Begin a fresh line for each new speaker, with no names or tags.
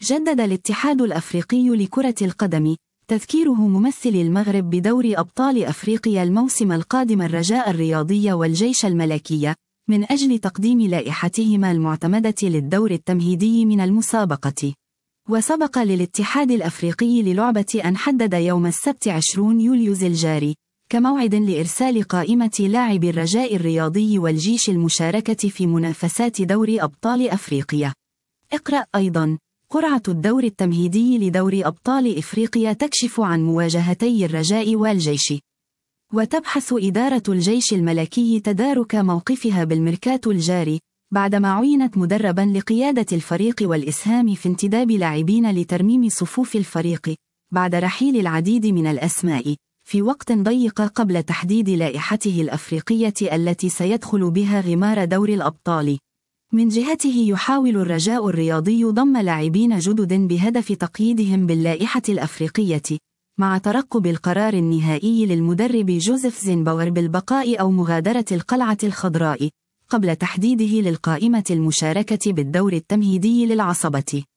جدد الاتحاد الأفريقي لكرة القدم تذكيره ممثلي المغرب بدور أبطال أفريقيا الموسم القادم الرجاء الرياضي والجيش الملكي من أجل تقديم لائحتهما المعتمدة للدور التمهيدي من المسابقة. وسبق للاتحاد الأفريقي للعبة أن حدد يوم السبت 20 يوليو الجاري كموعد لإرسال قائمة لاعبي الرجاء الرياضي والجيش المشاركة في منافسات دور أبطال أفريقيا. اقرأ أيضا: قرعة الدور التمهيدي لدور أبطال إفريقيا تكشف عن مواجهتي الرجاء والجيش. وتبحث إدارة الجيش الملكي تدارك موقفها بالميركاتو الجاري بعدما عينت مدربا لقيادة الفريق والإسهام في انتداب لاعبين لترميم صفوف الفريق بعد رحيل العديد من الأسماء في وقت ضيق قبل تحديد لائحته الأفريقية التي سيدخل بها غمار دور الأبطال. من جهته يحاول الرجاء الرياضي ضم لاعبين جدد بهدف تقييدهم باللائحة الأفريقية، مع ترقب القرار النهائي للمدرب جوزيف زينباور بالبقاء أو مغادرة القلعة الخضراء قبل تحديده للقائمة المشاركة بالدور التمهيدي للعصبة.